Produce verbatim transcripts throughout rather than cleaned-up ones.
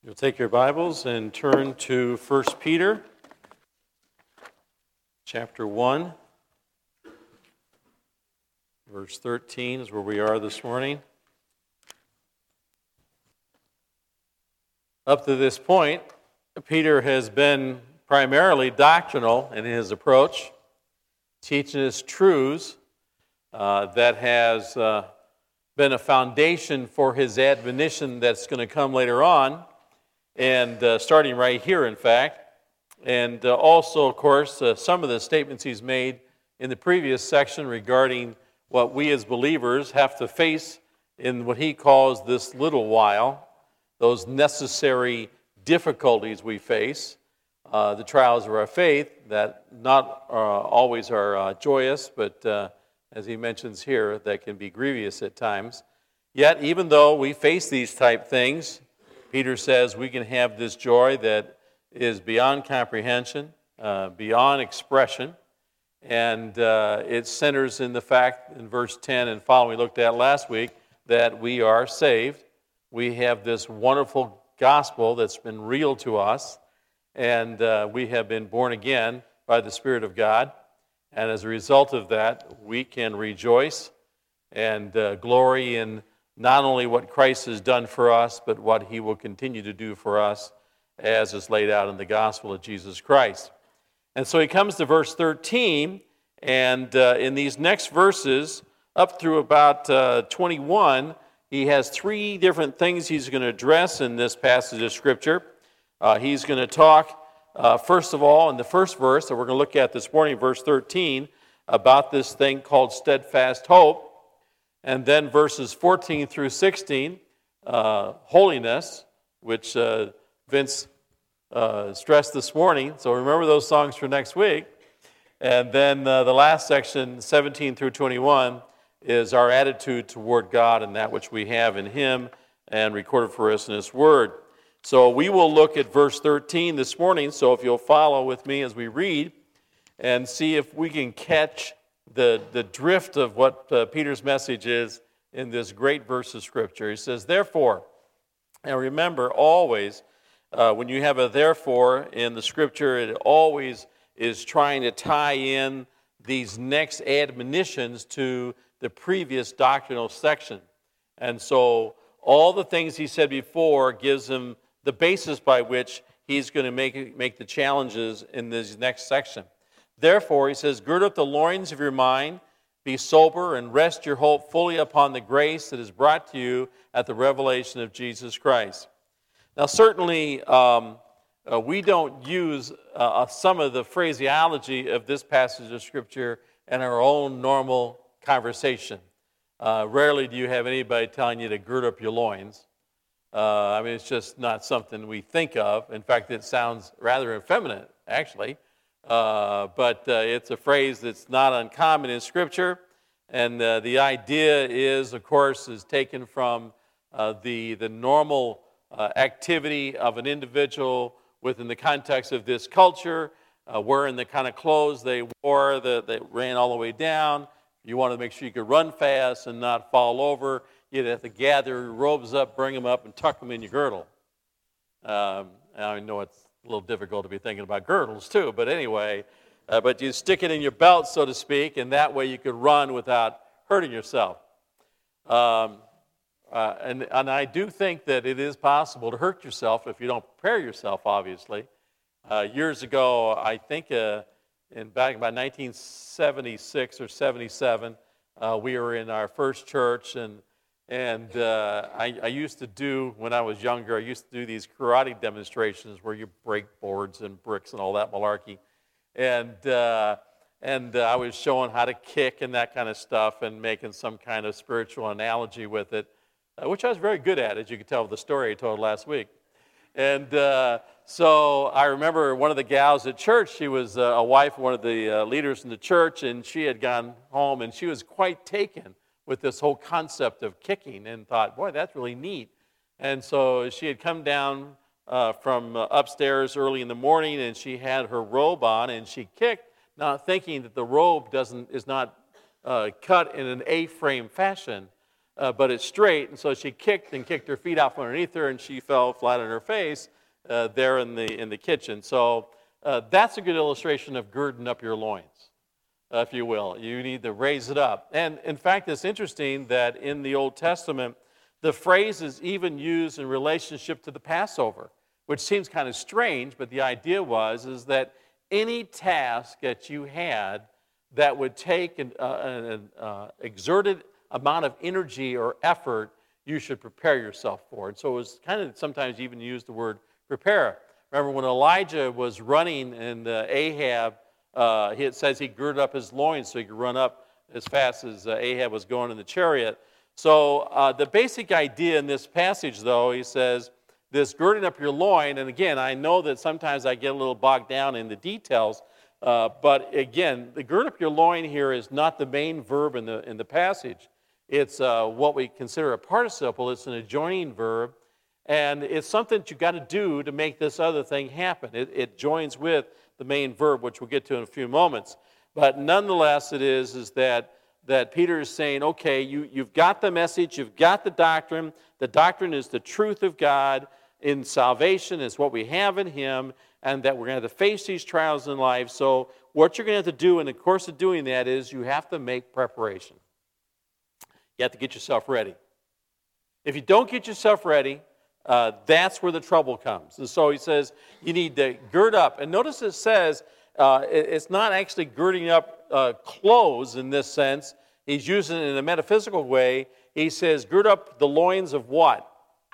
You'll take your Bibles and turn to First Peter, chapter one. Verse thirteen is where we are this morning. Up to this point, Peter has been primarily doctrinal in his approach, teaching us truths uh, that has uh, been a foundation for his admonition that's going to come later on. And uh, starting right here, in fact, and uh, also, of course, uh, some of the statements he's made in the previous section regarding what we as believers have to face in what he calls this little while, those necessary difficulties we face, uh, the trials of our faith that not uh, always are uh, joyous, but uh, as he mentions here, that can be grievous at times. Yet, even though we face these type things, Peter says we can have this joy that is beyond comprehension, uh, beyond expression, and uh, it centers in the fact in verse ten and following we looked at last week that we are saved. We have this wonderful gospel that's been real to us, and uh, we have been born again by the Spirit of God, and as a result of that, we can rejoice and uh, glory in not only what Christ has done for us, but what he will continue to do for us as is laid out in the gospel of Jesus Christ. And so he comes to verse thirteen, and uh, in these next verses, up through about uh, twenty-one, he has three different things he's going to address in this passage of Scripture. Uh, he's going to talk, uh, first of all, in the first verse that we're going to look at this morning, verse thirteen, about this thing called steadfast hope. And then verses fourteen through sixteen, uh, holiness, which uh, Vince uh, stressed this morning. So remember those songs for next week. And then uh, the last section, seventeen through twenty-one, is our attitude toward God and that which we have in him and recorded for us in his word. So we will look at verse thirteen this morning. So if you'll follow with me as we read and see if we can catch the, the drift of what uh, Peter's message is in this great verse of Scripture. He says, therefore, and remember always, uh, when you have a therefore in the Scripture, it always is trying to tie in these next admonitions to the previous doctrinal section. And so all the things he said before gives him the basis by which he's going to make, make the challenges in this next section. Therefore, he says, gird up the loins of your mind, be sober, and rest your hope fully upon the grace that is brought to you at the revelation of Jesus Christ. Now, certainly, um, uh, we don't use uh, some of the phraseology of this passage of Scripture in our own normal conversation. Uh, rarely do you have anybody telling you to gird up your loins. Uh, I mean, it's just not something we think of. In fact, it sounds rather effeminate, actually. Uh, but uh, it's a phrase that's not uncommon in Scripture, and uh, the idea is, of course, is taken from uh, the, the normal uh, activity of an individual within the context of this culture, uh, wearing the kind of clothes they wore that, that ran all the way down. You wanted to make sure you could run fast and not fall over. You'd have to gather your robes up, bring them up, and tuck them in your girdle. Um, I know it's a little difficult to be thinking about girdles too, but anyway, uh, but you stick it in your belt, so to speak, and that way you could run without hurting yourself. Um, uh, and, and I do think that it is possible to hurt yourself if you don't prepare yourself, obviously. Uh, years ago, I think uh, in back about nineteen seventy-six or seventy-seven, uh, we were in our first church, and And uh, I, I used to do, when I was younger, I used to do these karate demonstrations where you break boards and bricks and all that malarkey. And uh, and uh, I was showing how to kick and that kind of stuff and making some kind of spiritual analogy with it, uh, which I was very good at, as you could tell with the story I told last week. And uh, so I remember one of the gals at church, she was uh, a wife of one of the uh, leaders in the church, and she had gone home, and she was quite taken with this whole concept of kicking and thought, boy, that's really neat. And so she had come down uh, from uh, upstairs early in the morning, and she had her robe on, and she kicked, not thinking that the robe doesn't is not uh, cut in an A-frame fashion, uh, but it's straight. And so she kicked and kicked her feet out from underneath her, and she fell flat on her face uh, there in the in the kitchen. So uh, that's a good illustration of girding up your loins, uh, if you will. You need to raise it up. And in fact, it's interesting that in the Old Testament, the phrase is even used in relationship to the Passover, which seems kind of strange, but the idea was is that any task that you had that would take an, uh, an uh, exerted amount of energy or effort, you should prepare yourself for. And so it was kind of sometimes even used the word prepare. Remember when Elijah was running and uh, Ahab, uh, it says he girded up his loins so he could run up as fast as uh, Ahab was going in the chariot. So uh, the basic idea in this passage, though, he says, this girding up your loin, and again, I know that sometimes I get a little bogged down in the details, uh, but again, the gird up your loin here is not the main verb in the, in the passage. It's uh, what we consider a participle. It's an adjoining verb, and it's something that you've got to do to make this other thing happen. It, it joins with the main verb, which we'll get to in a few moments. But nonetheless, it is, is that that Peter is saying, okay, you, you've got the message, you've got the doctrine. The doctrine is the truth of God in salvation, is what we have in Him, and that we're going to have to face these trials in life. So what you're going to have to do in the course of doing that is you have to make preparation. You have to get yourself ready. If you don't get yourself ready, uh, that's where the trouble comes. And so he says you need to gird up. And notice it says uh, it, it's not actually girding up Uh, clothes in this sense. He's using it in a metaphysical way. He says, gird up the loins of what?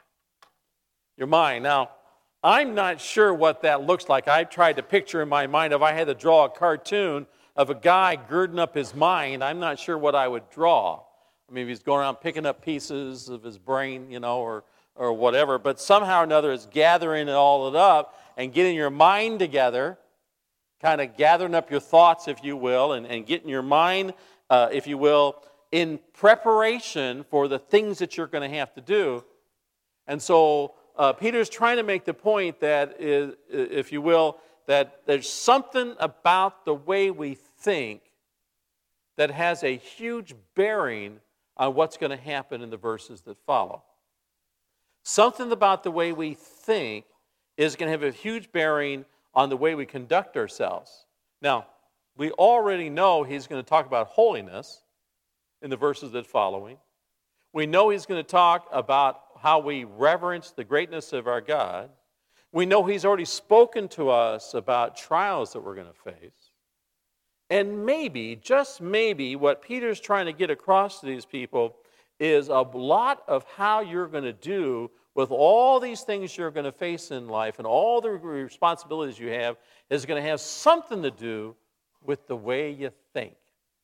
Your mind. Now, I'm not sure what that looks like. I tried to picture in my mind, if I had to draw a cartoon of a guy girding up his mind, I'm not sure what I would draw. I mean, if he's going around picking up pieces of his brain, you know, or, or whatever, but somehow or another it's gathering it all it up and getting your mind together, kind of gathering up your thoughts, if you will, and, and getting your mind, uh, if you will, in preparation for the things that you're going to have to do. And so uh, Peter's trying to make the point that, is, if you will, that there's something about the way we think that has a huge bearing on what's going to happen in the verses that follow. Something about the way we think is going to have a huge bearing on the way we conduct ourselves. Now, we already know he's going to talk about holiness in the verses that following. We know he's going to talk about how we reverence the greatness of our God. We know he's already spoken to us about trials that we're going to face. And maybe, just maybe, what Peter's trying to get across to these people is a lot of how you're going to do with all these things you're going to face in life and all the responsibilities you have is going to have something to do with the way you think.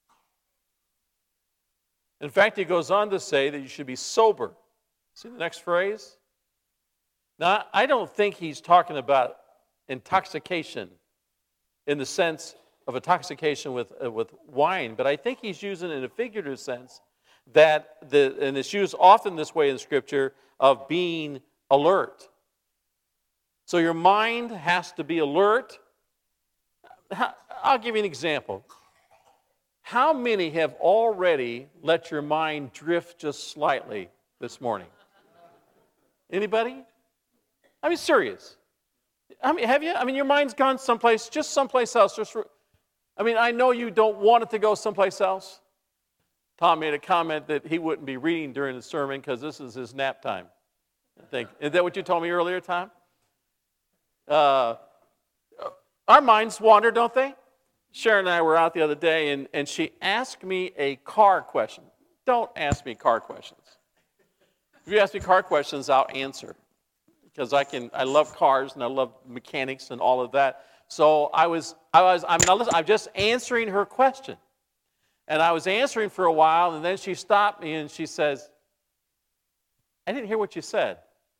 In fact, he goes on to say that you should be sober. See the next phrase? Now, I don't think he's talking about intoxication in the sense of intoxication with, uh, with wine, but I think he's using it in a figurative sense that, the, and it's used often this way in Scripture, of being alert. So your mind has to be alert. I'll give you an example. How many have already let your mind drift just slightly this morning? Anybody? I mean, serious. I mean, have you? I mean, your mind's gone someplace, just someplace else. Just, I mean, I know you don't want it to go someplace else. Tom made a comment that he wouldn't be reading during the sermon because this is his nap time. I think. Is that what you told me earlier, Tom? Uh, our minds wander, don't they? Sharon and I were out the other day, and, and she asked me a car question. Don't ask me car questions. If you ask me car questions, I'll answer. Because I can, I love cars, and I love mechanics and all of that. So I was, I was, I'm not listening, I'm just answering her question. And I was answering for a while, and then she stopped me and she says, I didn't hear what you said.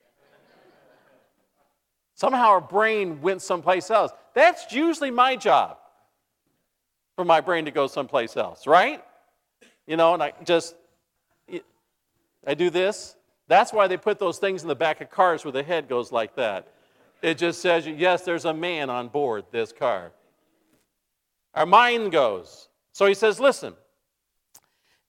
Somehow her brain went someplace else. That's usually my job, for my brain to go someplace else, right? You know, and I just, I do this. That's why they put those things in the back of cars where the head goes like that. It just says, yes, there's a man on board this car. Our mind goes. So he says, listen,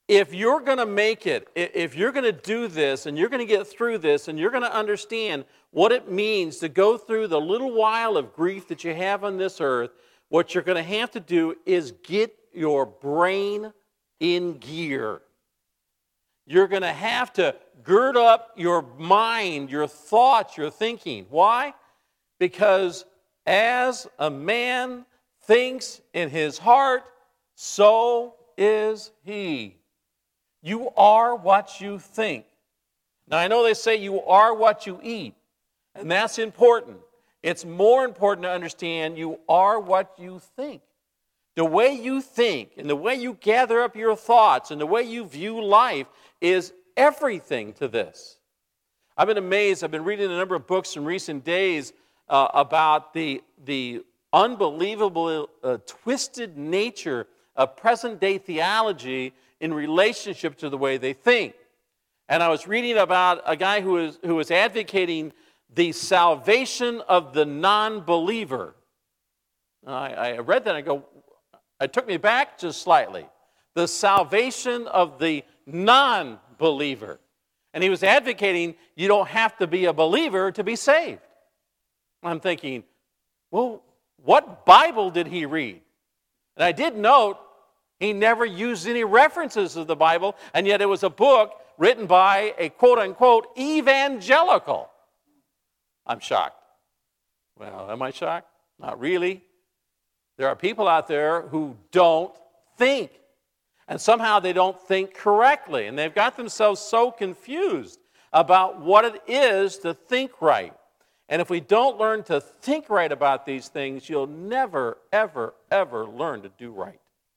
if you're going to make it, if you're going to do this, and you're going to get through this, and you're going to understand what it means to go through the little while of grief that you have on this earth, what you're going to have to do is get your brain in gear. You're going to have to gird up your mind, your thoughts, your thinking. Why? Because as a man thinks in his heart, so is he. You are what you think. Now, I know they say you are what you eat, and that's important. It's more important to understand you are what you think. The way you think and the way you gather up your thoughts and the way you view life is everything to this. I've been amazed. I've been reading a number of books in recent days uh, about the, the unbelievable uh, twisted nature of present-day theology in relationship to the way they think. And I was reading about a guy who was, who was advocating the salvation of the non-believer. I, I read that and I go, it took me back just slightly. The salvation of the non-believer. And he was advocating you don't have to be a believer to be saved. I'm thinking, well, what Bible did he read? And I did note he never used any references of the Bible, and yet it was a book written by a quote-unquote evangelical. I'm shocked. Well, am I shocked? Not really. There are people out there who don't think, and somehow they don't think correctly, and they've got themselves so confused about what it is to think right. And if we don't learn to think right about these things, you'll never, ever, ever learn to do right.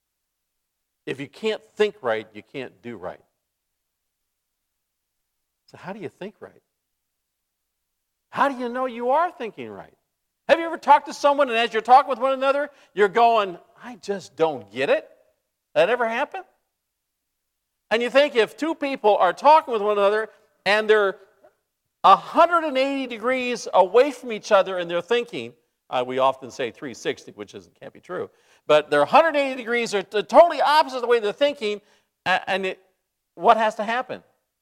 If you can't think right, you can't do right. So how do you think right? How do you know you are thinking right? Have you ever talked to someone and as you're talking with one another, you're going, I just don't get it? That ever happen? And you think if two people are talking with one another and they're one hundred eighty degrees away from each other in their thinking, uh, we often say three sixty, which isn't, can't be true, but they're one hundred eighty degrees, they're totally opposite the way they're thinking, and it, what has to happen?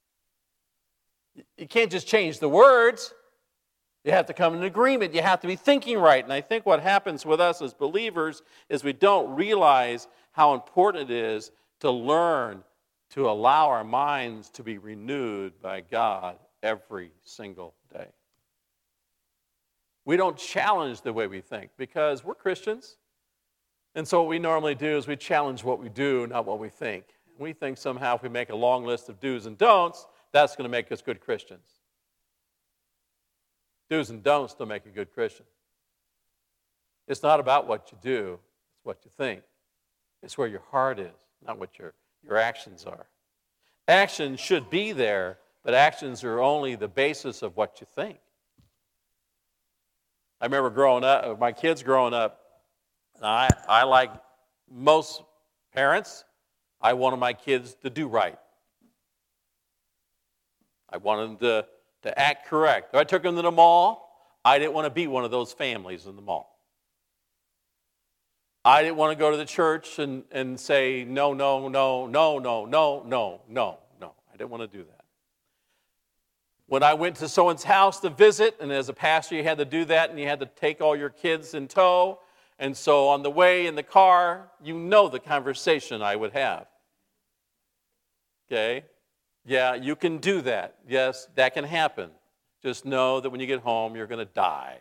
You can't just change the words. You have to come in agreement. You have to be thinking right. And I think what happens with us as believers is we don't realize how important it is to learn to allow our minds to be renewed by God every single day. We don't challenge the way we think because we're Christians. And so what we normally do is we challenge what we do, not what we think. We think somehow if we make a long list of do's and don'ts, that's going to make us good Christians. Do's and don'ts don't make a good Christian. It's not about what you do, it's what you think. It's where your heart is, not what your, your actions are. Actions should be there, but actions are only the basis of what you think. I remember growing up, my kids growing up, I, I like most parents, I wanted my kids to do right. I wanted them to, to act correct. If I took them to the mall, I didn't want to be one of those families in the mall. I didn't want to go to the church and, and say, no, no, no, no, no, no, no, no, no. I didn't want to do that. When I went to someone's house to visit, and as a pastor you had to do that, and you had to take all your kids in tow, and so on the way in the car, you know the conversation I would have. Okay? Yeah, you can do that. Yes, that can happen. Just know that when you get home, you're going to die.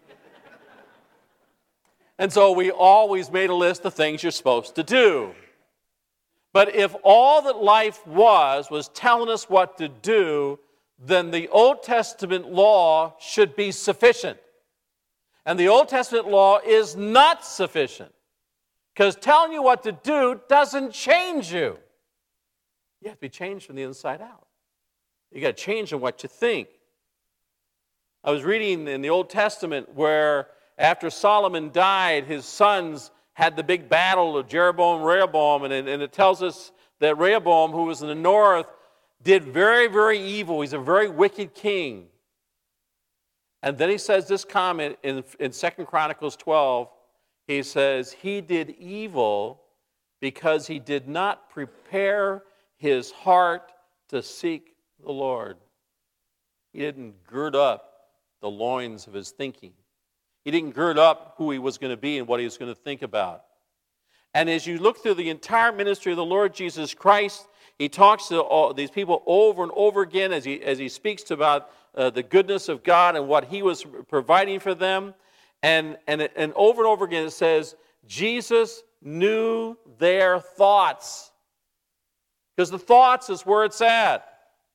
And so we always made a list of things you're supposed to do. But if all that life was was telling us what to do, then the Old Testament law should be sufficient. And the Old Testament law is not sufficient. Because telling you what to do doesn't change you. You have to be changed from the inside out. You got to change in what you think. I was reading in the Old Testament where after Solomon died, his sons had the big battle of Jeroboam and Rehoboam, and it, and it tells us that Rehoboam, who was in the north, did very, very evil. He's a very wicked king. And then he says this comment in, in Second Chronicles twelve. He says, he did evil because he did not prepare his heart to seek the Lord. He didn't gird up the loins of his thinking. He didn't gird up who he was going to be and what he was going to think about. And as you look through the entire ministry of the Lord Jesus Christ, he talks to all these people over and over again as he, as he speaks to about uh, the goodness of God and what he was providing for them. And, and, and over and over again it says, Jesus knew their thoughts. Because the thoughts is where it's at.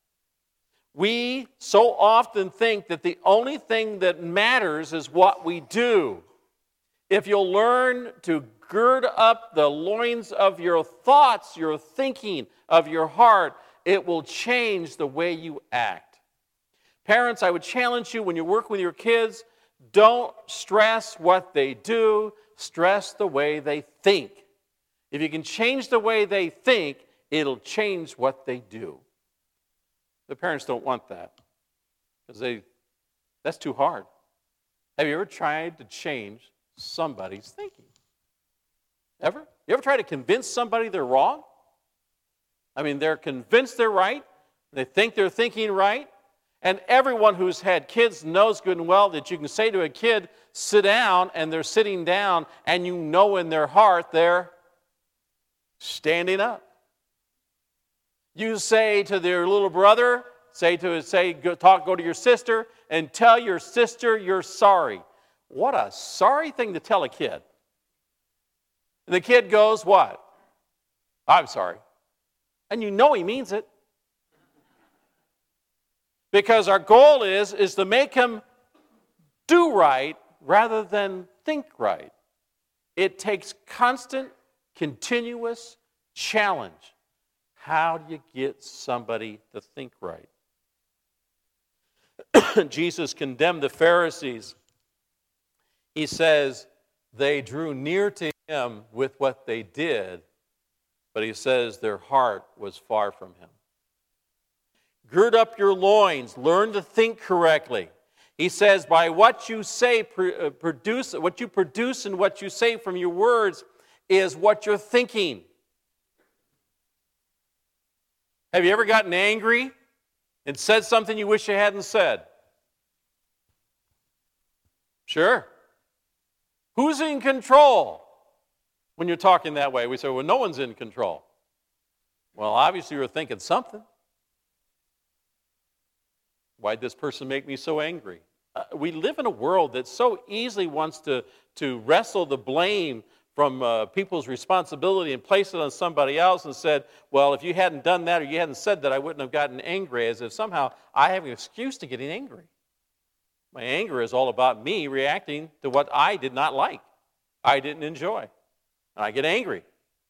We so often think that the only thing that matters is what we do. If you'll learn to gird up the loins of your thoughts, your thinking, of your heart, it will change the way you act. Parents, I would challenge you when you work with your kids, don't stress what they do, stress the way they think. If you can change the way they think, it'll change what they do. The parents don't want that because they that's too hard. Have you ever tried to change somebody's thinking? Ever? You ever try to convince somebody they're wrong? I mean, they're convinced they're right. They think they're thinking right. And everyone who's had kids knows good and well that you can say to a kid, sit down, and they're sitting down, and you know in their heart they're standing up. You say to their little brother, say to say go, talk, go to your sister, and tell your sister you're sorry. What a sorry thing to tell a kid. And the kid goes, what? I'm sorry. And you know he means it. Because our goal is, is to make him do right rather than think right. It takes constant, continuous challenge. How do you get somebody to think right? Jesus condemned the Pharisees. He says they drew near to him with what they did, but he says their heart was far from him. Gird up your loins, learn to think correctly. He says by what you say, produce, what you produce and what you say from your words is what you're thinking. Have you ever gotten angry and said something you wish you hadn't said? Sure. Who's in control when you're talking that way? We say, well, no one's in control. Well, obviously you're thinking something. Why'd this person make me so angry? Uh, we live in a world that so easily wants to, to wrestle the blame from uh, people's responsibility and place it on somebody else and said, well, if you hadn't done that or you hadn't said that, I wouldn't have gotten angry, as if somehow I have an excuse to getting angry. My anger is all about me reacting to what I did not like, I didn't enjoy, and I get angry.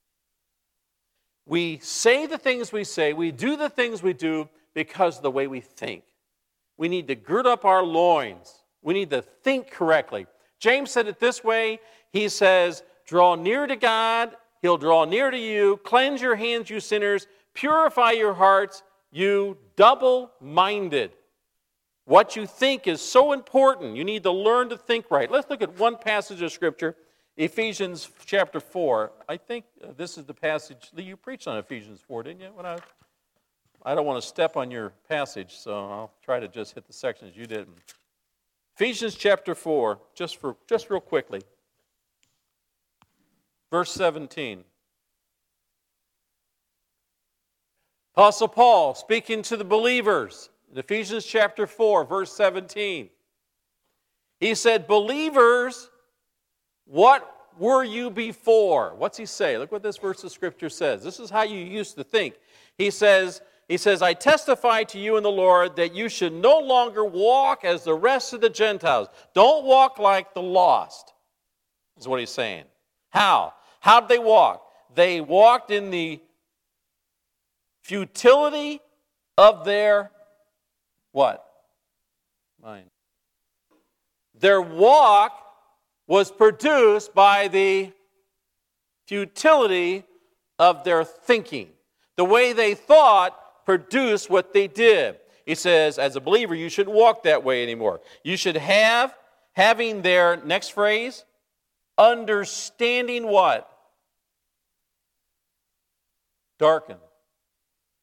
We say the things we say, we do the things we do because of the way we think. We need to gird up our loins. We need to think correctly. James said it this way. He says, draw near to God, he'll draw near to you. Cleanse your hands, you sinners. Purify your hearts, you double-minded. What you think is so important. You need to learn to think right. Let's look at one passage of Scripture, Ephesians chapter four. I think this is the passage. You preached on Ephesians four, didn't you? When I, I don't want to step on your passage, so I'll try to just hit the sections you didn't. Ephesians chapter four, just for just real quickly. Verse seventeen. Apostle Paul speaking to the believers in Ephesians chapter four, verse seventeen. He said, believers, what were you before? What's he say? Look what this verse of Scripture says. This is how you used to think. He says, he says, I testify to you in the Lord that you should no longer walk as the rest of the Gentiles. Don't walk like the lost, is what he's saying. How? How did they walk? They walked in the futility of their what? Mind. Their walk was produced by the futility of their thinking. The way they thought produced what they did. He says, as a believer, you shouldn't walk that way anymore. You should have, having their, next phrase, understanding what? Darkened.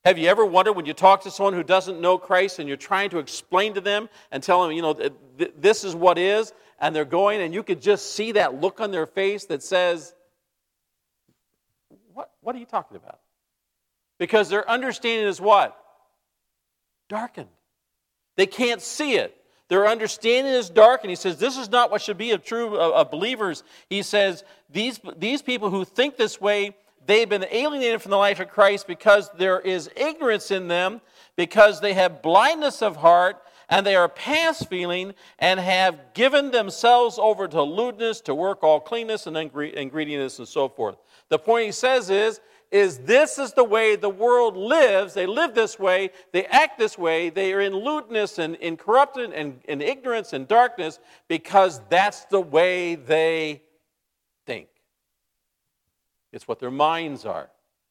Have you ever wondered when you talk to someone who doesn't know Christ and you're trying to explain to them and tell them, you know, th- th- this is what is, and they're going, and you could just see that look on their face that says, what, what are you talking about? Because their understanding is what? Darkened. They can't see it. Their understanding is dark, and he says, this is not what should be of true of, of believers. He says, these, these people who think this way, they've been alienated from the life of Christ because there is ignorance in them, because they have blindness of heart, and they are past feeling, and have given themselves over to lewdness, to work all cleanness and ingredient and so forth. The point he says is, is this is the way the world lives. They live this way. They act this way. They are in lewdness and in corrupted and in ignorance and darkness because that's the way they think. It's what their minds are.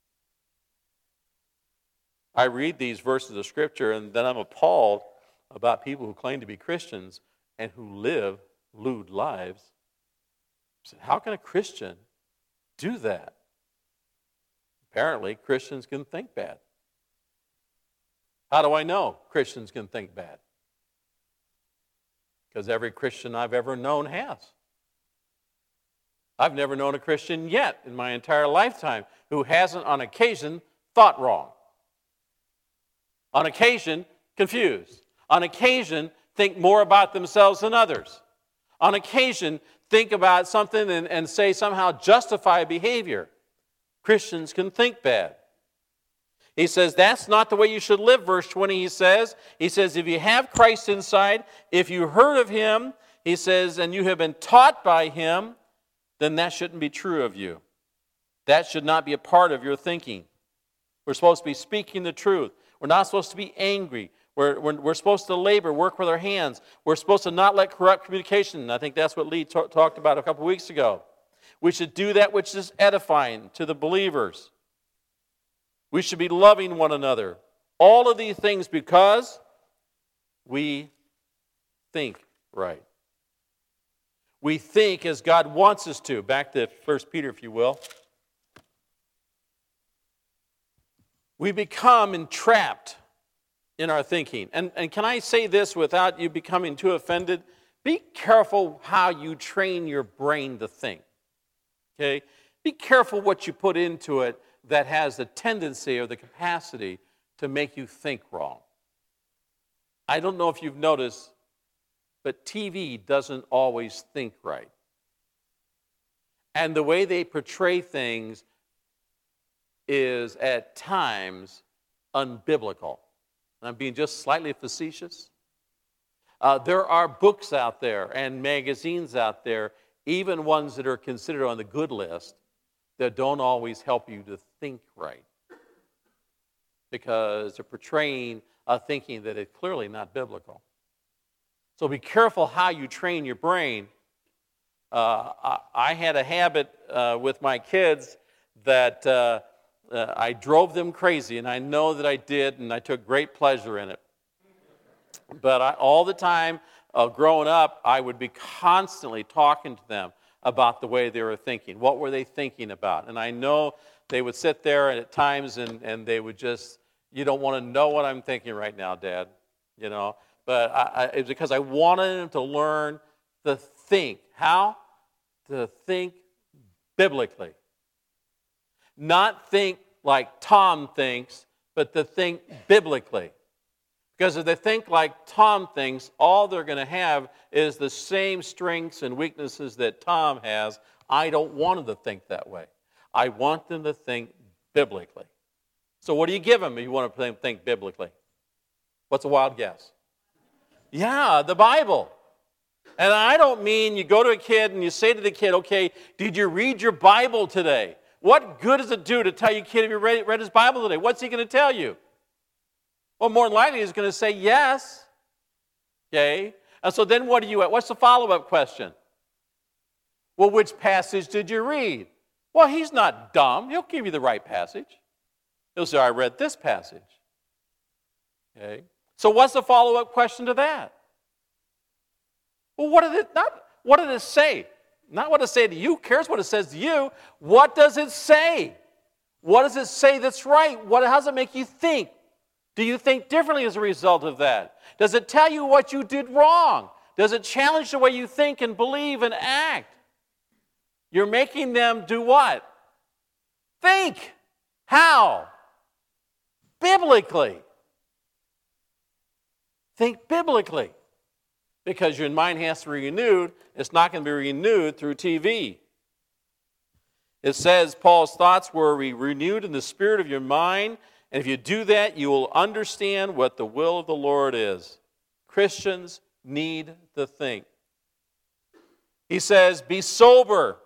I read these verses of Scripture and then I'm appalled about people who claim to be Christians and who live lewd lives. I said, how can a Christian do that? Apparently, Christians can think bad. How do I know Christians can think bad? Because every Christian I've ever known has. I've never known a Christian yet in my entire lifetime who hasn't on occasion thought wrong. On occasion, confused. On occasion, think more about themselves than others. On occasion, think about something and, and say somehow justify behavior. Christians can think bad. He says, that's not the way you should live. Verse twenty, he says, he says, if you have Christ inside, if you heard of him, he says, and you have been taught by him, then that shouldn't be true of you. That should not be a part of your thinking. We're supposed to be speaking the truth. We're not supposed to be angry. We're, we're, we're supposed to labor, work with our hands. We're supposed to not let corrupt communication. I think that's what Lee t- talked about a couple weeks ago. We should do that which is edifying to the believers. We should be loving one another. All of these things because we think right. We think as God wants us to. Back to First Peter, if you will. We become entrapped in our thinking. And, and can I say this without you becoming too offended? Be careful how you train your brain to think. Okay? Be careful what you put into it that has the tendency or the capacity to make you think wrong. I don't know if you've noticed, but T V doesn't always think right. And the way they portray things is at times unbiblical. And I'm being just slightly facetious. Uh, there are books out there and magazines out there, even ones that are considered on the good list, that don't always help you to think right. Because they're portraying a thinking that is clearly not biblical. So be careful how you train your brain. Uh, I, I had a habit uh, with my kids that uh, uh, I drove them crazy, and I know that I did, and I took great pleasure in it. But I, all the time uh, growing up, I would be constantly talking to them about the way they were thinking. What were they thinking about? And I know they would sit there at times and, and they would just, you don't want to know what I'm thinking right now, Dad. You know, but I, I, it's because I wanted them to learn to think. How? To think biblically. Not think like Tom thinks, but to think biblically. Because if they think like Tom thinks, all they're going to have is the same strengths and weaknesses that Tom has. I don't want them to think that way. I want them to think biblically. So what do you give them if you want to think biblically? What's a wild guess? Yeah, the Bible. And I don't mean you go to a kid and you say to the kid, okay, did you read your Bible today? What good does it do to tell your kid if you read, read his Bible today? What's he going to tell you? Well, more than likely he's going to say yes. Okay? And so then what do you, what's the follow-up question? Well, which passage did you read? Well, he's not dumb. He'll give you the right passage. He'll say, I read this passage. Okay? So what's the follow-up question to that? Well, what did it not what did it say? Not what it say to you. Who cares what it says to you? What does it say? What does it say that's right? What, how does it make you think? Do you think differently as a result of that? Does it tell you what you did wrong? Does it challenge the way you think and believe and act? You're making them do what? Think. How? Biblically. Think biblically. Because your mind has to be renewed. It's not going to be renewed through T V. It says Paul's thoughts were renewed in the spirit of your mind. And if you do that, you will understand what the will of the Lord is. Christians need to think. He says, be sober.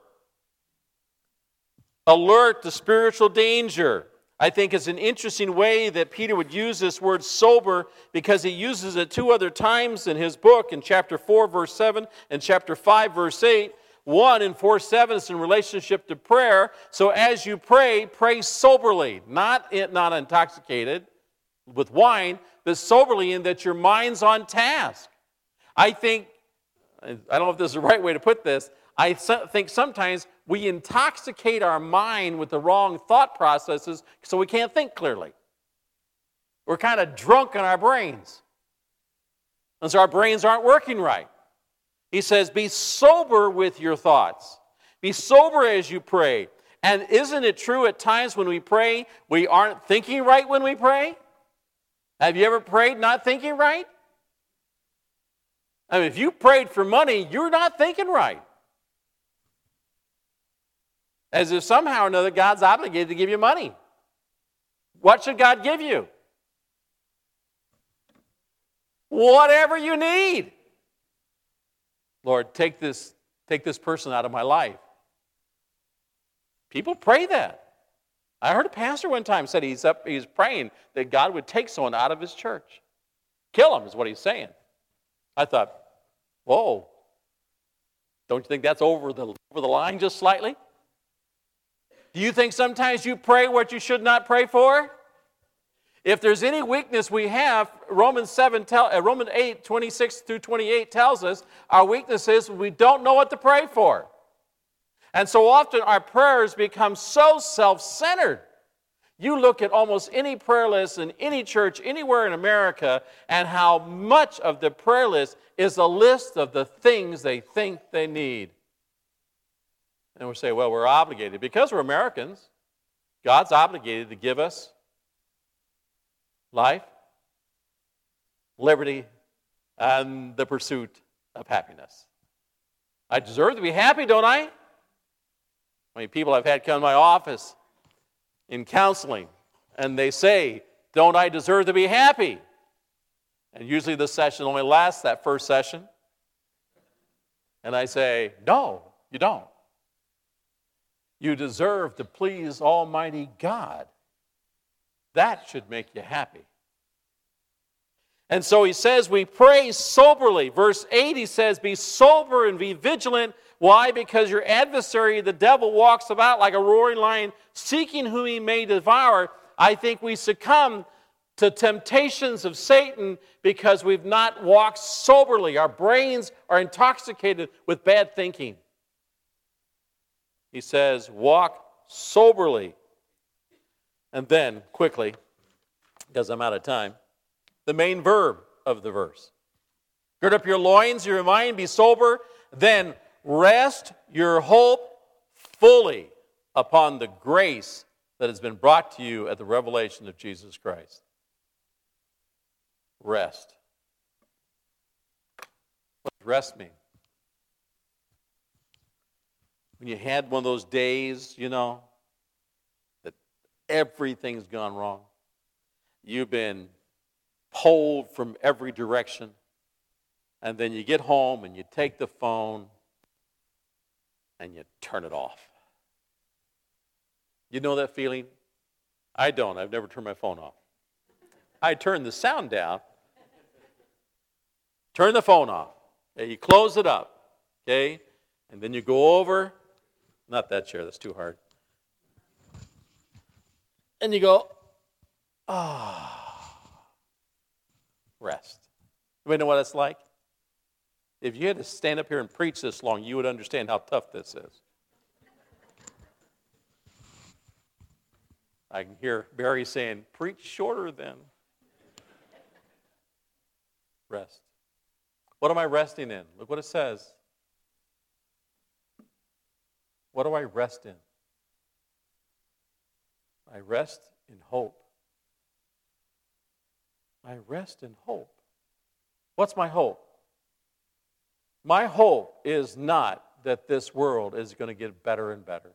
Alert to spiritual danger. I think it's an interesting way that Peter would use this word sober because he uses it two other times in his book, in chapter four, verse seven, and chapter five, verse eight. One, in four seven, is in relationship to prayer. So as you pray, pray soberly, not, not intoxicated with wine, but soberly in that your mind's on task. I think, I don't know if this is the right way to put this, I think sometimes we intoxicate our mind with the wrong thought processes so we can't think clearly. We're kind of drunk in our brains. And so our brains aren't working right. He says, be sober with your thoughts. Be sober as you pray. And isn't it true at times when we pray, we aren't thinking right when we pray? Have you ever prayed not thinking right? I mean, if you prayed for money, you're not thinking right. As if somehow or another God's obligated to give you money. What should God give you? Whatever you need. Lord, take this, take this person out of my life. People pray that. I heard a pastor one time said he's up, he's praying that God would take someone out of his church. Kill him is what he's saying. I thought, whoa. Don't you think that's over the, over the line just slightly? Do you think sometimes you pray what you should not pray for? If there's any weakness we have, Romans seven, tell, uh, Romans eight, twenty-six through twenty-eight tells us our weakness is we don't know what to pray for. And so often our prayers become so self-centered. You look at almost any prayer list in any church anywhere in America and how much of the prayer list is a list of the things they think they need. And we say, well, we're obligated. Because we're Americans, God's obligated to give us life, liberty, and the pursuit of happiness. I deserve to be happy, don't I? How many people I've had come to my office in counseling, and they say, don't I deserve to be happy? And usually the session only lasts that first session. And I say, no, you don't. You deserve to please Almighty God. That should make you happy. And so he says we pray soberly. Verse eight, he says, be sober and be vigilant. Why? Because your adversary, the devil, walks about like a roaring lion, seeking whom he may devour. I think we succumb to temptations of Satan because we've not walked soberly. Our brains are intoxicated with bad thinking. He says, walk soberly. And then, quickly, because I'm out of time, the main verb of the verse. Gird up your loins, your mind, be sober, then rest your hope fully upon the grace that has been brought to you at the revelation of Jesus Christ. Rest. What does rest mean? When you had one of those days, you know, that everything's gone wrong. You've been pulled from every direction. And then you get home and you take the phone and you turn it off. You know that feeling? I don't. I've never turned my phone off. I turn the sound down, turn the phone off. Okay, you close it up, okay? And then you go over, not that chair, that's too hard. And you go, ah, oh, rest. Anybody know what that's like? If you had to stand up here and preach this long, you would understand how tough this is. I can hear Barry saying, preach shorter then. Rest. What am I resting in? Look what it says. What do I rest in? I rest in hope. I rest in hope. What's my hope? My hope is not that this world is going to get better and better.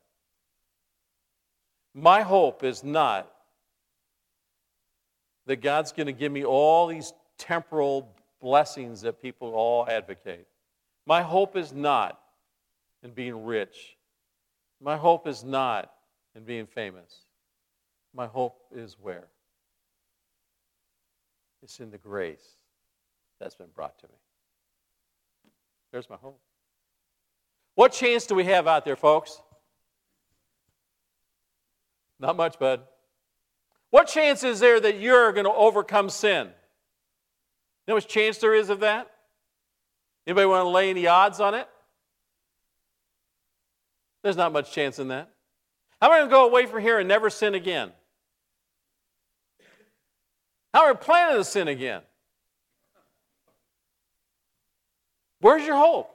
My hope is not that God's going to give me all these temporal blessings that people all advocate. My hope is not in being rich. My hope is not in being famous. My hope is where? It's in the grace that's been brought to me. There's my hope. What chance do we have out there, folks? Not much, bud. What chance is there that you're going to overcome sin? You know how much chance there is of that? Anybody want to lay any odds on it? There's not much chance in that. How am I going to go away from here and never sin again? How are we planning to sin again? Where's your hope?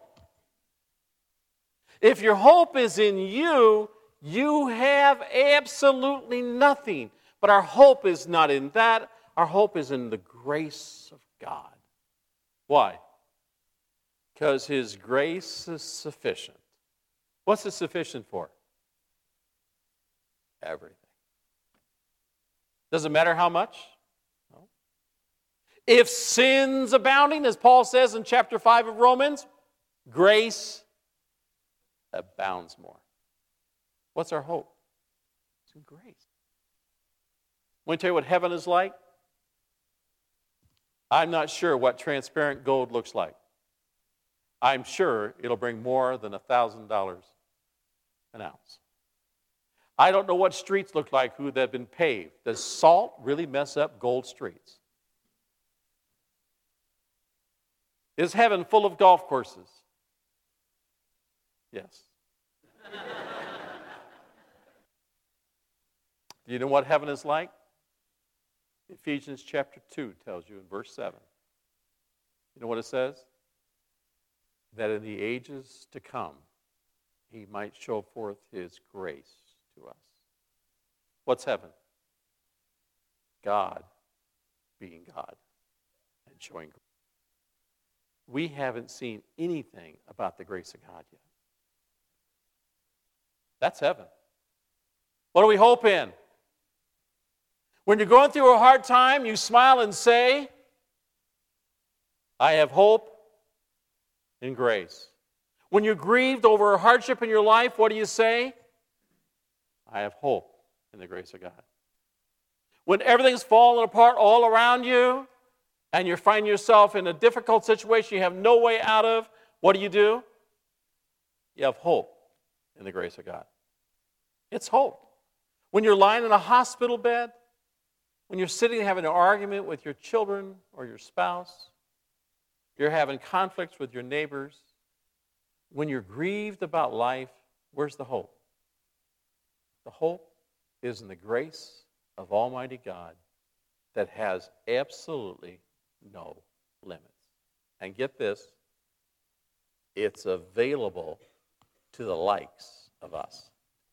If your hope is in you, you have absolutely nothing. But our hope is not in that. Our hope is in the grace of God. Why? Because His grace is sufficient. What's it sufficient for? Everything. Does it matter how much? No. If sin's abounding, as Paul says in chapter five of Romans, grace abounds more. What's our hope? It's in grace. I want to tell you what heaven is like. I'm not sure what transparent gold looks like. I'm sure it'll bring more than one thousand dollars an ounce. I don't know what streets look like who have been paved. Does salt really mess up gold streets? Is heaven full of golf courses? Yes. Do you know what heaven is like? Ephesians chapter two tells you in verse seven. You know what it says? That in the ages to come, He might show forth His grace to us. What's heaven? God being God and showing grace. We haven't seen anything about the grace of God yet. That's heaven. What do we hope in? When you're going through a hard time, you smile and say, I have hope in grace. When you're grieved over a hardship in your life, what do you say? I have hope in the grace of God. When everything's falling apart all around you, and you find yourself in a difficult situation you have no way out of, what do you do? You have hope in the grace of God. It's hope. When you're lying in a hospital bed, when you're sitting having an argument with your children or your spouse, you're having conflicts with your neighbors, when you're grieved about life, where's the hope? The hope is in the grace of Almighty God that has absolutely no limits. And get this, it's available to the likes of us.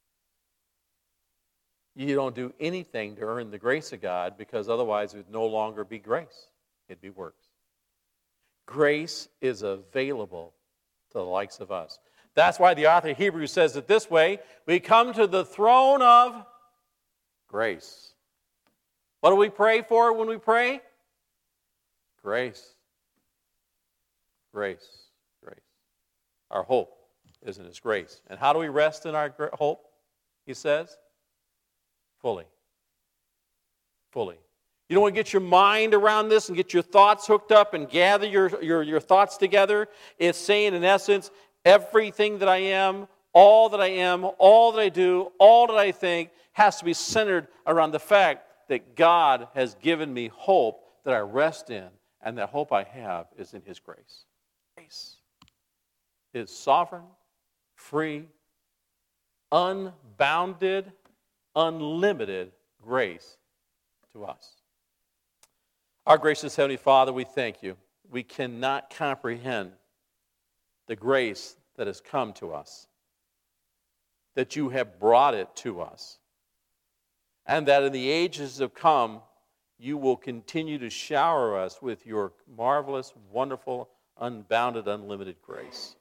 You don't do anything to earn the grace of God because otherwise it would no longer be grace. It'd be works. Grace is available to the likes of us. That's why the author of Hebrews says it this way, we come to the throne of grace. What do we pray for when we pray? Grace. Grace. Grace. Our hope is in His grace. And how do we rest in our hope? He says, fully. Fully. You don't want to get your mind around this and get your thoughts hooked up and gather your, your, your thoughts together. It's saying, in essence, everything that I am, all that I am, all that I do, all that I think has to be centered around the fact that God has given me hope that I rest in, and that hope I have is in His grace. Grace. His sovereign, free, unbounded, unlimited grace to us. Our gracious Heavenly Father, we thank you. We cannot comprehend the grace that has come to us, that you have brought it to us, and that in the ages to come, you will continue to shower us with your marvelous, wonderful, unbounded, unlimited grace.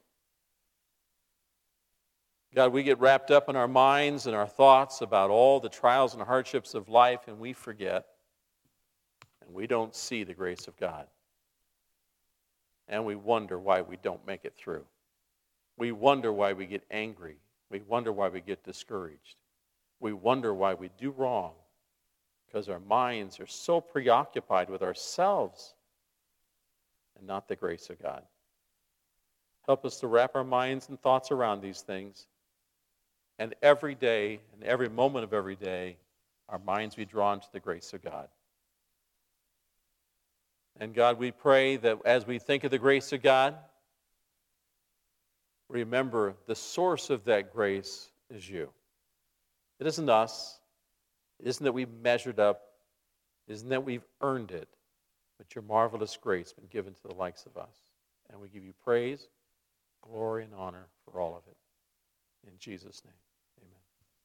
God, we get wrapped up in our minds and our thoughts about all the trials and hardships of life, and we forget, and we don't see the grace of God. And we wonder why we don't make it through. We wonder why we get angry. We wonder why we get discouraged. We wonder why we do wrong, because our minds are so preoccupied with ourselves and not the grace of God. Help us to wrap our minds and thoughts around these things. And every day, and every moment of every day, our minds be drawn to the grace of God. And God, we pray that as we think of the grace of God, remember the source of that grace is you. It isn't us. It isn't that we've measured up. It isn't that we've earned it. But your marvelous grace has been given to the likes of us. And we give you praise, glory, and honor for all of it. In Jesus' name.